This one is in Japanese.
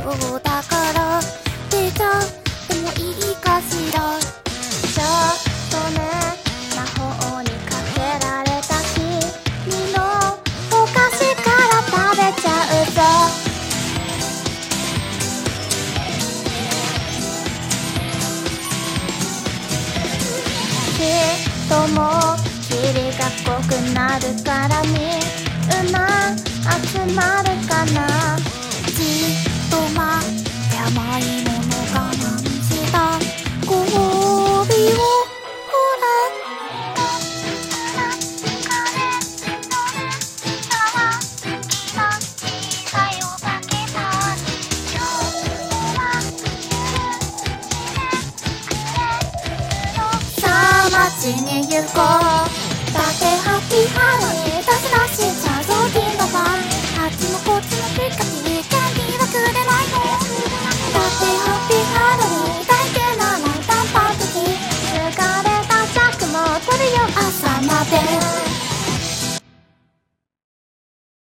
そうだから出ちゃってもいいかしら。ちょっとね魔法にかけられた君のお菓子から食べちゃうぞ。きっともう霧が濃くなるからみんな集まるかな。じっと待って甘いもの我慢したご褒美をほら。疲れのれたわキラキラよだけだ。今日は許してくれるの。さあ街に行こうだけハッピーハロウィン。